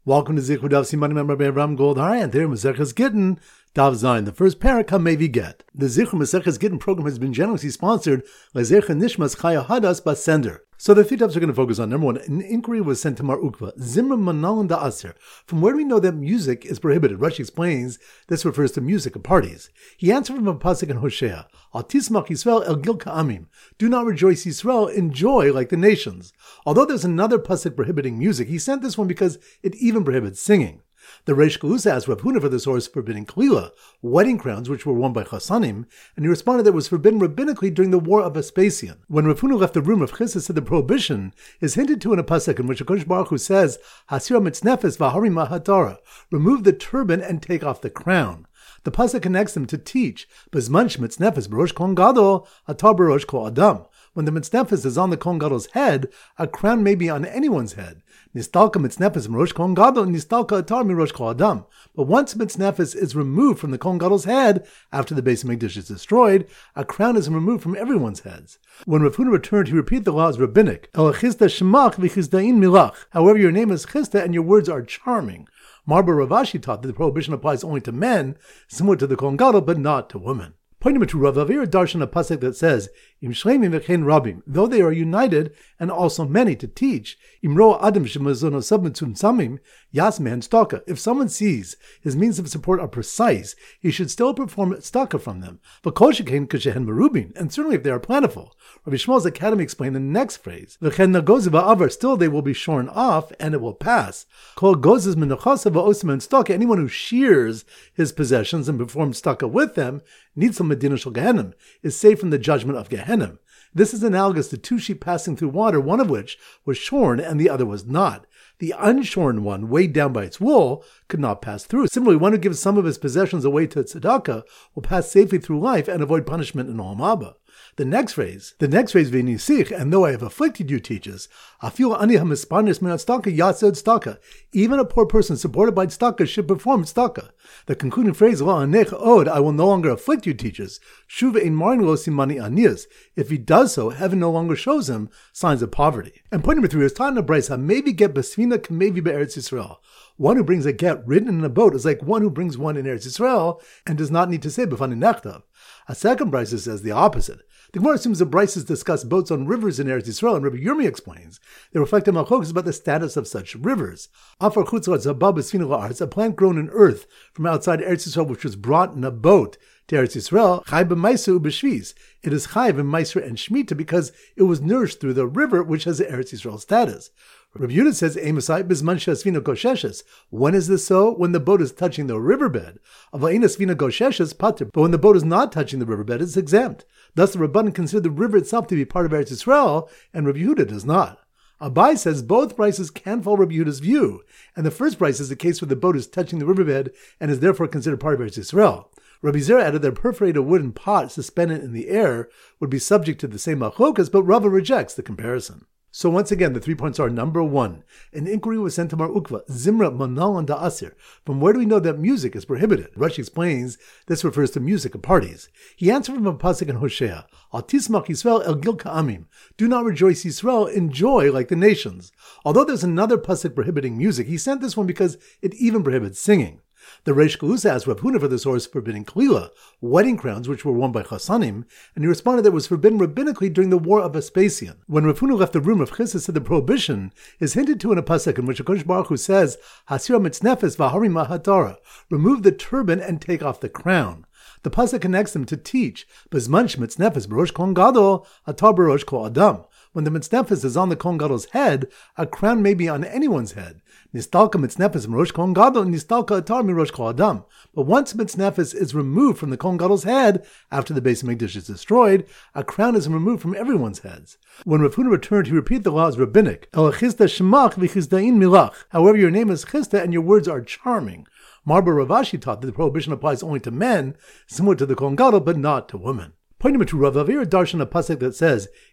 Welcome to Zichud Daf Simanim Rabbi Abraham Goldhar, and there Maseches Gittin, Daf Zayin, the first parak HaMevi Get. The Zichud Maseches Gittin program has been generously sponsored by Zecher Nishmas Chaya Hadas Basender. So the three dafs are going to focus on. Number one, an inquiry was sent to Mar Ukva, Zimra Manalan da Aser. From where do we know that music is prohibited? Rashi explains this refers to music at parties. He answered from a pasuk in Hosea, Al Tismach Yisrael El Gil Ka'amim. Do not rejoice Yisrael, enjoy like the nations. Although there's another pasuk prohibiting music, he sent this one because it even prohibits singing. The Reish Galusa asked Rav Huna for the source forbidding Kalila, wedding crowns which were worn by Chassanim, and he responded that it was forbidden rabbinically during the War of Vespasian. When Rav Huna left the room, Rav Chisda said the prohibition is hinted to in a pasuk in which HaKadosh Baruch Hu says, Hasira mitznefes v'hari mahatara, remove the turban and take off the crown. The pasuk connects them to teach, Bezman shmitznefes b'rosh Kohen Gadol, atar b'rosh kol adam. When the mitznefes is on the Kohen Gadol's head, a crown may be on anyone's head. Nistalka mitznefes m'rosh Kohen Gadol, nistalka atar mirosh kol adam. But once mitznefes is removed from the Kohen Gadol's head, after the Beis Hamikdash is destroyed, a crown is removed from everyone's heads. When Rav Huna returned, he repeated the law as rabbinic. El Chisda shemach v'chizdain milach. However, your name is Chisda and your words are charming. Marba Ravashi taught that the prohibition applies only to men, similar to the Kohen Gadol, but not to women. Point number two, Rav Avir darshan a pasuk that says, Im shleimim v'chein rabim, though they are united and also many to teach, Im roa adam shemazono submitzum samim, yas man staka. If someone sees his means of support are precise, he should still perform staka from them. But kol shekain k'shehen merubin, and certainly if they are plentiful. Rabbi Shmuel's Academy explained the next phrase, V'chen nagoz va'avar, still they will be shorn off and it will pass. Kol gozes menachasa va'osim and staka, anyone who shears his possessions and performs staka with them, needs some medina shel Gehenim, is saved from the judgment of Gehenim. This is analogous to two sheep passing through water, one of which was shorn and the other was not. The unshorn one, weighed down by its wool, could not pass through. Similarly, one who gives some of his possessions away to tzedakah will pass safely through life and avoid punishment in Olam Haba. The next phrase, v'nisich, and though I have afflicted you, teaches, afil ani hamispanis min tzedakah yased tzedakah. Even a poor person supported by tzedakah should perform tzedakah. The concluding phrase, lo anech od, I will no longer afflict you, teaches, shuv ein marin lo simani anias. If he does so, heaven no longer shows him signs of poverty. And point number three is taught in a brisa, maybe get besvina k'mevi be'eretz Yisrael. One who brings a get written in a boat is like one who brings one in Eretz Yisrael and does not need to say b'fani nechtav. A second brisa says the opposite. The Gemara assumes the brises discuss boats on rivers in Eretz Yisrael, and Rabbi Yirmi explains they reflect a machlokas about the status of such rivers. Afar chutzot zabab esfina la'aretz, a plant grown in earth from outside Eretz Yisrael, which was brought in a boat to Eretz Yisrael, chai b'maisa u'b'shviz. It is chai b'maisa and shmita because it was nourished through the river, which has the Eretz Yisrael status. Rabbi Yehuda says, Emasai bisman she'asvina gosheshes. When is this so? When the boat is touching the riverbed. Ava'in asvina gosheshes pater. But when the boat is not touching the riverbed, it's exempt. Thus, the Rabbanan consider the river itself to be part of Eretz Yisrael, and Rabbi Yehuda does not. Abai says both brises can follow Rabbi Yehuda's view, and the first brise is the case where the boat is touching the riverbed and is therefore considered part of Eretz Yisrael. Rabbi Zera added that a perforated wooden pot suspended in the air would be subject to the same machlokas, but Rava rejects the comparison. So once again, the 3 points are, number one, an inquiry was sent to Mar Ukva, Zimra Manalan da Asir. From where do we know that music is prohibited? Rashi explains this refers to music at parties. He answered from a pasuk in Hosea, Al Tismach Yisrael El Gil Ka'amim. Do not rejoice Yisrael, enjoy like the nations. Although there's another pasuk prohibiting music, he sent this one because it even prohibits singing. The Reish Galusa asked Rav Huna for the source forbidding Kalila, wedding crowns which were worn by Chassanim, and he responded that it was forbidden rabbinically during the War of Vespasian. When Rav Huna left the room, Rav Chisda said the prohibition is hinted to in a pasuk in which HaKadosh Baruch Hu says, Hasira mitznefes v'hari mahatara, remove the turban and take off the crown. The pasuk connects them to teach, Bezman shmitznefes b'rosh Kohen Gadol, atar b'rosh kol adam. When the mitznefes is on the Kohen Gadol's head, a crown may be on anyone's head. Nistalka mitznefes m'rosh Kohen Gadol, nistalka atar mirosh kol adam. But once mitznefes is removed from the Kohen Gadol's head, after the Beis Hamikdash is destroyed, a crown is removed from everyone's heads. When Rav Huna returned, he repeated the law as rabbinic. El Chisda shemach v'chizdain milach. However, your name is Chisda and your words are charming. Marba Ravashi taught that the prohibition applies only to men, similar to the Kohen Gadol, but not to women. Point number two, Rav Avir darshan a pasuk that says,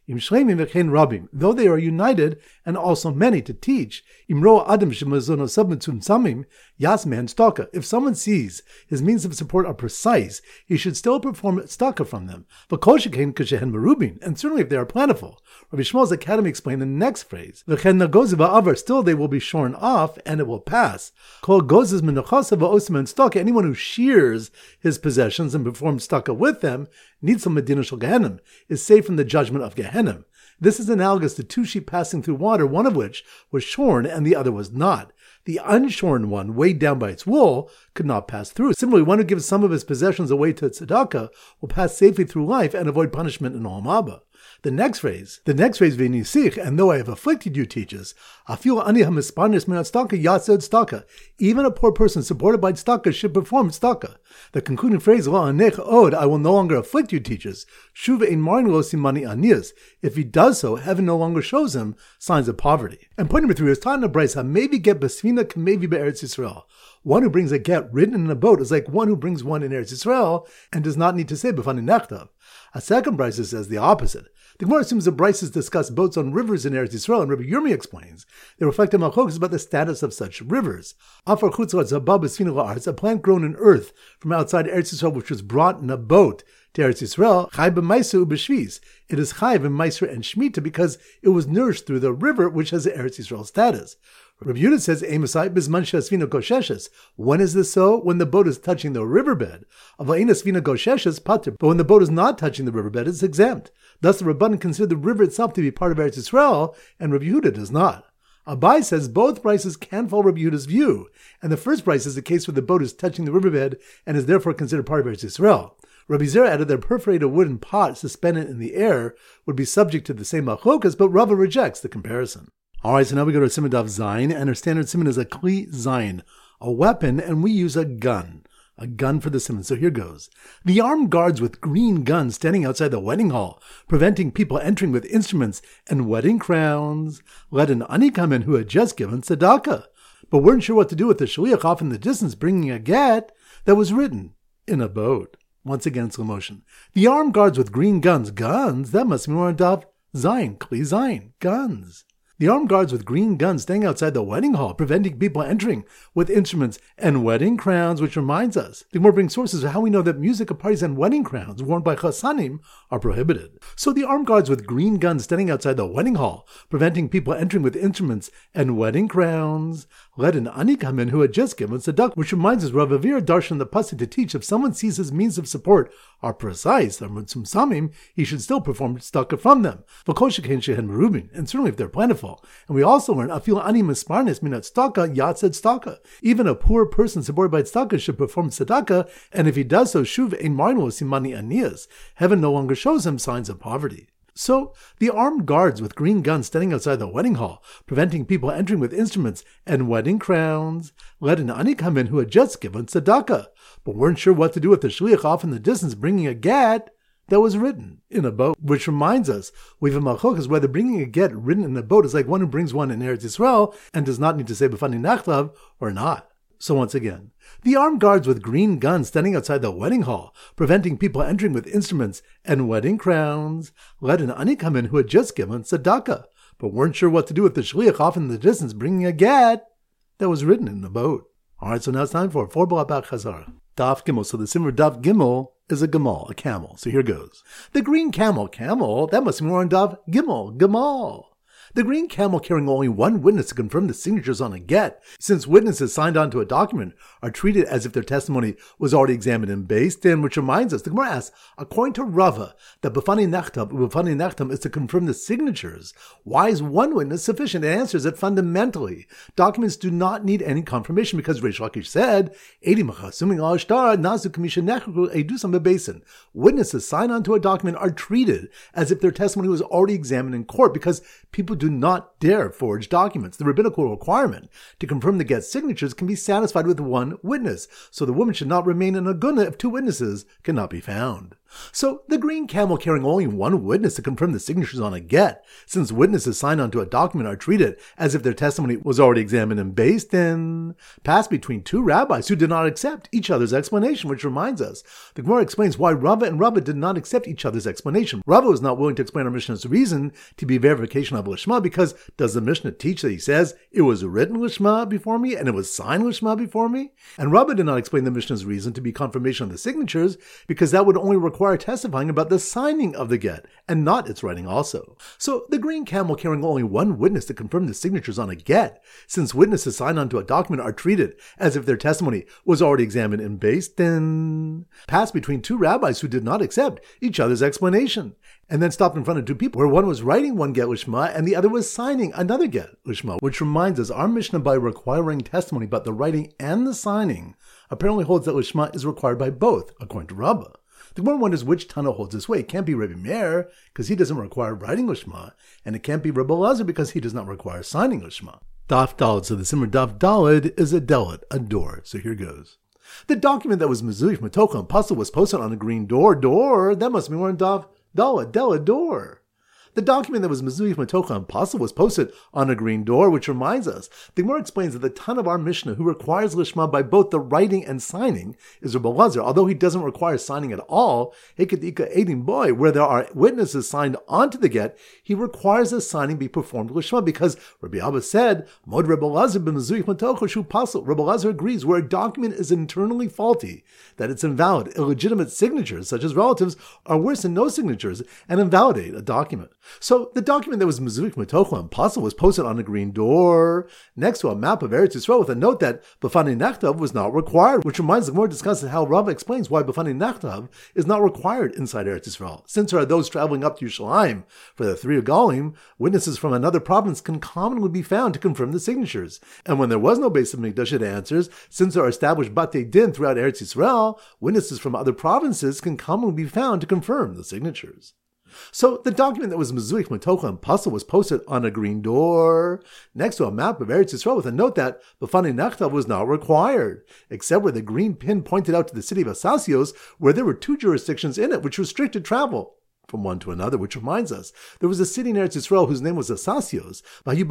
Im shleimim v'chein rabim, though they are united and also many to teach. Im roa adam shemazono submitzum samim yas man staka. If someone sees his means of support are precise, he should still perform staka from them. V'kol shekain k'shehen merubin, and certainly if they are plentiful. Rabbi Shmuel's Academy explained the next phrase: V'chen nagoz va'avar, still they will be shorn off and it will pass. Kol gozes menachasa va'osim and staka. Anyone who shears his possessions and performs staka with them needs some medina shel Gehenim, is safe from the judgment of Gehenim. This is analogous to two sheep passing through water, one of which was shorn and the other was not. The unshorn one, weighed down by its wool, could not pass through. Similarly, one who gives some of his possessions away to tzedakah will pass safely through life and avoid punishment in Olam Haba. The next phrase, v'nisich, and though I have afflicted you, teaches, afil ani hamisparnis min tzedakah yased tzedakah. Even a poor person supported by tzedakah should perform tzedakah. The concluding phrase, lo anech od, I will no longer afflict you, teaches, shuv ein marin lo simani anias. If he does so, heaven no longer shows him signs of poverty. And point number 3 is taught in a brisa, maybe get besvina k'maybe be'eretz Yisrael. One who brings a get written in a boat is like one who brings one in Eretz Yisrael and does not need to say b'fani nechtav. A second brisa says the opposite. The Gemara assumes the brises discuss boats on rivers in Eretz Yisrael, and Rabbi Yirmi explains they reflect a machlokas about the status of such rivers. Afar chutzot zabab besvina la'aretz, a plant grown in earth from outside Eretz Yisrael, which was brought in a boat to Eretz Yisrael, chai b'maisa u'b'shvis. It is chai b'maisa and shmita because it was nourished through the river, which has the Eretz Yisrael status. Rabbi Yehuda says, when is this so? When the boat is touching the riverbed. But when the boat is not touching the riverbed, it's exempt. Thus the Rabbanan consider the river itself to be part of Eretz Yisrael, and Rabbi Yehuda does not. Abai says both brises can follow Rabbi Yehuda's view, and the first brise is the case where the boat is touching the riverbed and is therefore considered part of Eretz Yisrael. Rabbi Zera added that a perforated wooden pot suspended in the air would be subject to the same machlokas, but Rava rejects the comparison. Alright, so now we go to Siman Daf Zayin, and our standard Siman is a Kli Zayin, a weapon, and we use a gun for the Siman. So here goes. The armed guards with green guns standing outside the wedding hall, preventing people entering with instruments and wedding crowns, let an ani come in who had just given tzedakah, but weren't sure what to do with the shliach off in the distance bringing a get that was written in a boat. Once again, slow motion. The armed guards with green guns, that must be more Daf Zayin, Kli Zayin, guns. The armed guards with green guns staying outside the wedding hall, preventing people entering with instruments and wedding crowns, which reminds us, the Gemara brings sources of how we know that music at parties and wedding crowns worn by chassanim are prohibited. So the armed guards with green guns standing outside the wedding hall, preventing people entering with instruments and wedding crowns, let an ani come in who had just given tzedakah, which reminds us Rav Avira darshan the pasuk to teach if someone sees his means of support are precise, he should still perform tzedakah from them. And certainly if they're plentiful. And we also learn, afil ani misparnis minat tzedakah yatzed tzedakah. Even a poor person supported by tzedakah should perform tzedakah, and if he does so, shuv ein marin lo simani anias. Heaven no longer shows him signs of poverty. So, the armed guards with green guns standing outside the wedding hall, preventing people entering with instruments and wedding crowns, let an ani come in who had just given tzedakah, but weren't sure what to do with the shliach off in the distance bringing a get that was written in a boat. Which reminds us, we have a machlokas whether bringing a get written in a boat is like one who brings one in Eretz Yisrael and does not need to say b'fani nachlav or not. So once again, the armed guards with green guns standing outside the wedding hall, preventing people entering with instruments and wedding crowns, let an ani come in who had just given tzedakah, but weren't sure what to do with the shliach off in the distance bringing a get that was written in the boat. Alright, so now it's time for 4 B'Labak Chazara. Daf Gimel. So the Simmer Daf Gimel is a Gamal, a camel. So here goes. The green camel, that must be more on Daf Gimel, Gamal. The green camel carrying only one witness to confirm the signatures on a get, since witnesses signed onto a document are treated as if their testimony was already examined and based in, which reminds us, the Gemara asks, according to Rava, that b'fani nechtam is to confirm the signatures. Why is one witness sufficient? It answers that fundamentally, documents do not need any confirmation because Reish Lakish said, witnesses signed onto a document are treated as if their testimony was already examined in court because people do not dare forge documents. The rabbinical requirement to confirm the get signatures can be satisfied with one witness, so the woman should not remain in a guna if 2 witnesses cannot be found. So the green camel carrying only one witness to confirm the signatures on a get, since witnesses signed onto a document are treated as if their testimony was already examined and based in, passed between two rabbis who did not accept each other's explanation, which reminds us, the Gemara explains why Rava and Rava did not accept each other's explanation. Rava was not willing to explain our Mishnah's reason to be verification of Lishma because does the Mishnah teach that he says it was written Lishma before me and it was signed Lishma before me? And Rava did not explain the Mishnah's reason to be confirmation of the signatures because that would only require testifying about the signing of the get and not its writing also. So the green camel carrying only one witness to confirm the signatures on a get, since witnesses signed onto a document are treated as if their testimony was already examined and based in, passed between two rabbis who did not accept each other's explanation, and then stopped in front of two people where one was writing one get lishma and the other was signing another get lishma, which reminds us our Mishnah, by requiring testimony about the writing and the signing, apparently holds that lishma is required by both, according to Rabbah. The Gemara wonders which Tana holds this way. It can't be Rebbe Meir, because he doesn't require writing Lishma, and it can't be Rebbe Elazar, because he does not require signing Lishma. Daf Daled, so the Simmer Daf Daled is a delit, a door. So here goes. The document that was Mezuyich Metocha and Puzzle was posted on a green door, that must be more in Daf Daled, Delit, door. The document that was Mezuyich Metocha and Puzzle was posted on a green door, which reminds us, the Gemara explains that the Tan of our Mishnah who requires Lishma by both the writing and signing is Rebbe Elazar, although he doesn't require signing at all, Hekadika Edim Boy, where there are witnesses signed onto the get, he requires a signing be performed Lishma, because Rabbi Abba said, Mod Rebbe Elazar b'Mezuyich Metocha shu Puzzle. Rebbe Elazar agrees where a document is internally faulty, that it's invalid. Illegitimate signatures, such as relatives, are worse than no signatures and invalidate a document. So the document that was Mezuyich Metocha and Puzzle was posted on a green door next to a map of Eretz Yisrael with a note that B'fani Nachtav was not required, which reminds the Gemara discusses how Rava explains why B'fani Nachtav is not required inside Eretz Yisrael. Since there are those traveling up to Yerushalayim for the three Galim, witnesses from another province can commonly be found to confirm the signatures. And when there was no base of Mikdash, it answers, since there are established Batei Din throughout Eretz Yisrael, witnesses from other provinces can commonly be found to confirm the signatures. So the document that was Mezuyich Metocha and Puzzle was posted on a green door next to a map of Eretz Yisrael with a note that B'fani Nachtav was not required, except where the green pin pointed out to the city of Asasios, where there were two jurisdictions in it which restricted travel from one to another, which reminds us, there was a city in Eretz Yisrael whose name was Asasios,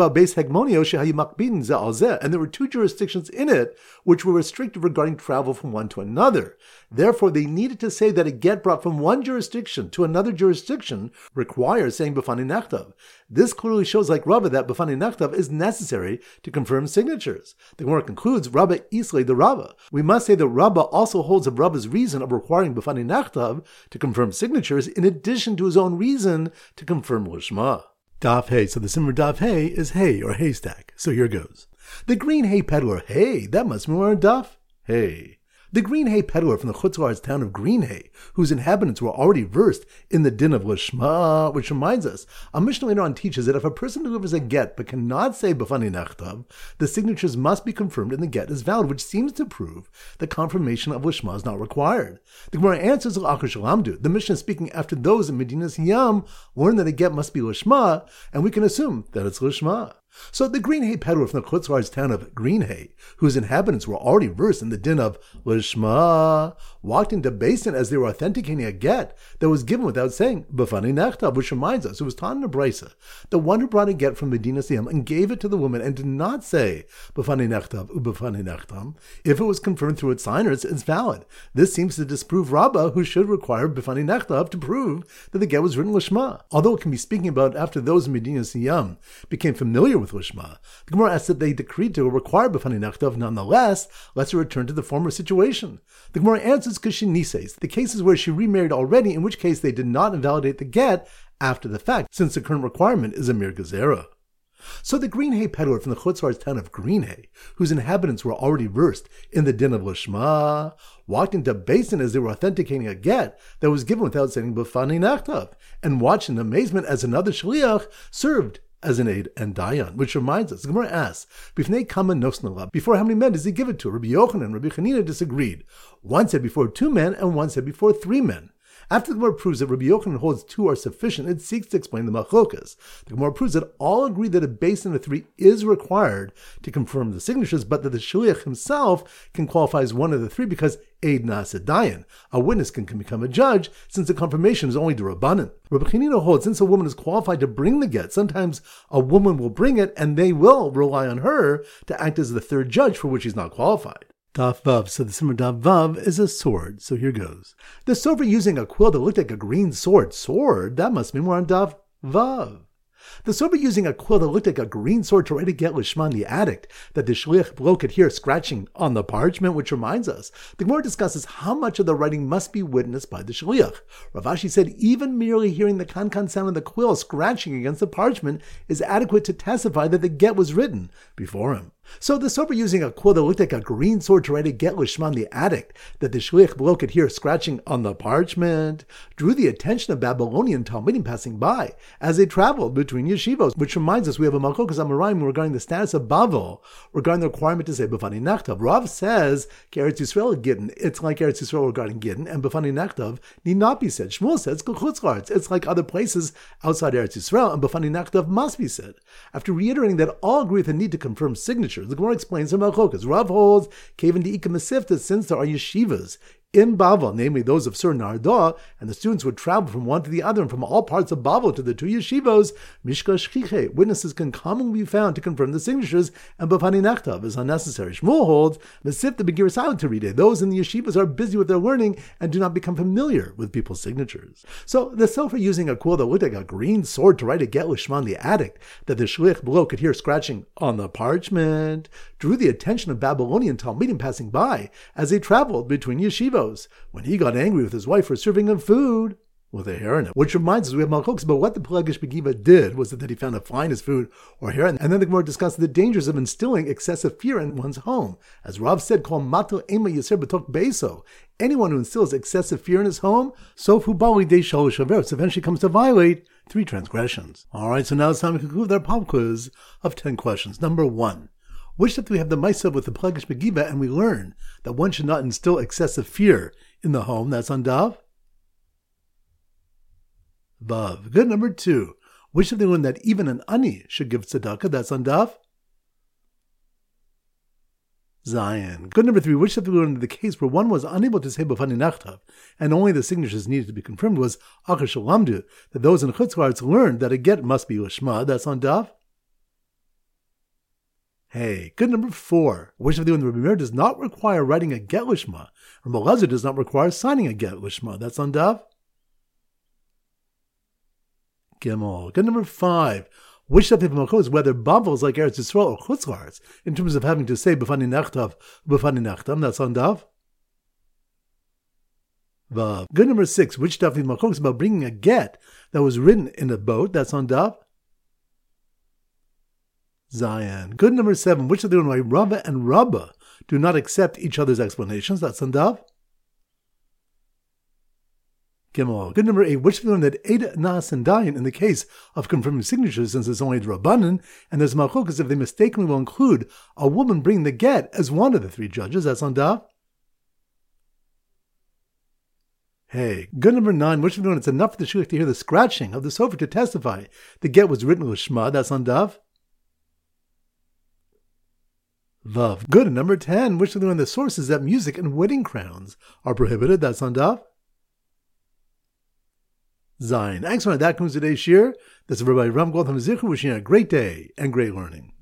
and there were two jurisdictions in it which were restricted regarding travel from one to another. Therefore, they needed to say that a get brought from one jurisdiction to another jurisdiction requires saying B'fani Nachtav. This clearly shows, like Rava, that B'fani Nachtav is necessary to confirm signatures. The Gemara concludes, Rabba Islay the Rava. We must say that Rabba also holds of Rabba's reason of requiring B'fani Nachtav to confirm signatures in addition to his own reason to confirm Lishma. Daf Hay, so the Simmer Daf Hay is hay or haystack. So here goes. The green hay peddler, hey, that must be more Daf Hay. The green hay peddler from the Chutzlar's town of Green Hay, whose inhabitants were already versed in the din of Lishma, which reminds us, a Mishnah later on teaches that if a person delivers a get but cannot say B'fani Nachtav, the signatures must be confirmed and the get is valid, which seems to prove that confirmation of Lishma is not required. The Gemara answers L'Achar Shalamdu. The Mishnah speaking after those in Medinas Yam learn that a get must be Lishma, and we can assume that it's Lishma. So the green hay peddler from the Chutzlar's town of Green Hay, whose inhabitants were already versed in the din of Lishma, walked into Basin as they were authenticating a get that was given without saying B'fani Nachtav, which reminds us, it was taught in the Brisa, the one who brought a get from Medinas Yam and gave it to the woman and did not say B'fani Nachtav, B'fani Nachtav, if it was confirmed through its signers, it's valid. This seems to disprove Rabbah, who should require B'fani Nachtav to prove that the get was written Lishma. Although it can be speaking about after those in Medinas Yam became familiar with Lishma, the Gemara asks that they decreed to require B'fani Nachtav. Nonetheless, let's return to the former situation. The Gemara answers Kishinises, the cases where she remarried already, in which case they did not invalidate the get after the fact, since the current requirement is a mere gezerah. So the green hay peddler from the Chutzlar's town of Green Hay, whose inhabitants were already versed in the din of Lishma, walked into Basin as they were authenticating a get that was given without saying B'fani Nachtav, and watched in amazement as another shliach served as an aid and dayan, which reminds us, the Gemara asks, Bifnei kama nosnala, before how many men does he give it to? Rabbi Yochanan and Rabbi Chanina disagreed. One said before 2 men, and one said before 3 men. After the Gemara proves that Rabbi Yochanan holds 2 are sufficient, it seeks to explain the machlokas. The Gemara proves that all agree that a beis din of 3 is required to confirm the signatures, but that the shliach himself can qualify as one of the 3 because Eid Nasa Dayan, a witness can become a judge, since the confirmation is only d'Rabbanan. Rabbi Chanina holds, since a woman is qualified to bring the get, sometimes a woman will bring it, and they will rely on her to act as the 3rd judge for which she's not qualified. Daf Vav. So the Simmer Daf Vav is a sword. So here goes. The sofer using a quill that looked like a green sword. Sword? That must mean we're on Daf Vav. The sofer using a quill that looked like a green sword to write a get lishman, the addict, that the shliach below could hear scratching on the parchment, which reminds us, the Gemara discusses how much of the writing must be witnessed by the shliach. Rav Ashi said even merely hearing the kan-kan sound of the quill scratching against the parchment is adequate to testify that the get was written before him. So the sofer using a quill that looked like a green sword to write a get lishman, the addict, that the shliach below could hear scratching on the parchment, drew the attention of Babylonian talmidim passing by as they traveled between yeshivos, which reminds us we have a malchokas amoraim regarding the status of Bavel, regarding the requirement to say b'fani nachtav. Rav says Eretz Yisrael Gittin, it's like Eretz Yisrael regarding Gittin, and b'fani nachtav need not be said. Shmuel says k'chutzlaretz, it's like other places outside Eretz Yisrael, and b'fani nachtav must be said. After reiterating that all agree with the need to confirm signatures, the Gemara explains the malchokas. Rav holds kevan de'ika mesifta, since there are yeshivas in Bavel, namely those of Sur Nardah, and the students would travel from one to the other and from all parts of Bavel to the 2 yeshivos, Mishka Shchiche, witnesses can commonly be found to confirm the signatures, and B'fani Nachtav is unnecessary. Shmuel holds, Mesif the Begiras Taride, those in the yeshivas are busy with their learning and do not become familiar with people's signatures. So the sofer using a quill that looked like a green sword to write a get lishman, the addict, that the shlich below could hear scratching on the parchment, drew the attention of Babylonian talmidim passing by as they traveled between yeshivos, when he got angry with his wife for serving him food with a hair in it. Which reminds us, we have malchokas, but what the Pelagish Begiva did was that he found a fly in his food or hair, and then the Gemara discussed the dangers of instilling excessive fear in one's home. As Rav said, Kol mato ema yaser b'tok beso, anyone who instills excessive fear in his home, sofu bali de shalosh averos, eventually comes to violate 3 transgressions. Alright, so now it's time to conclude our pop quiz of 10 questions. Number 1. Which step do we have the Maisa with the Pelagish Begiva, and we learn that one should not instill excessive fear in the home? That's on Dav Vav. Good. Number 2. Which step do we learn that even an ani should give tzedakah? That's on Dav Zion. Good. Number 3. Which step do we learn that the case where one was unable to say b'fani nachtav and only the signatures needed to be confirmed was achar shalamdu, that those in chutzlaretz learned that a get must be lishma? That's on Dav Hey. Good. Number 4. Which of the Rabbi Meir does not require writing a get lishma, or Elazar does not require signing a get lishma? That's on Dav Gimel. Good. Number 5. Which of the malchot is whether Bavel is like Eretz Yisrael or Chutzlaretz in terms of having to say b'fani nachtam? That's on Dav Vav. Good. Number 6. Which of the malchot is about bringing a get that was written in a boat? That's on Dav Zion. Good. Number 7. Which of the why Rava and Rabba do not accept each other's explanations? That's on Dav Gimel. Good. Number 8. Which of the one that Eid Nas and Dayan in the case of confirming signatures, since it's only Rabbanan, and there's malchokas if they mistakenly will include a woman bringing the get as one of the 3 judges? That's on Dav Hey. Good. Number 9. Which of the one it's enough for the shliach to hear the scratching of the sofer to testify the get was written with Shema? That's on Dav Vav. Good. And number 10, which of the sources that music and wedding crowns are prohibited? That's on Dav Zion. Excellent. That concludes today's shir. This is Rabbi Ram Goldham Zichron wishing you a great day and great learning.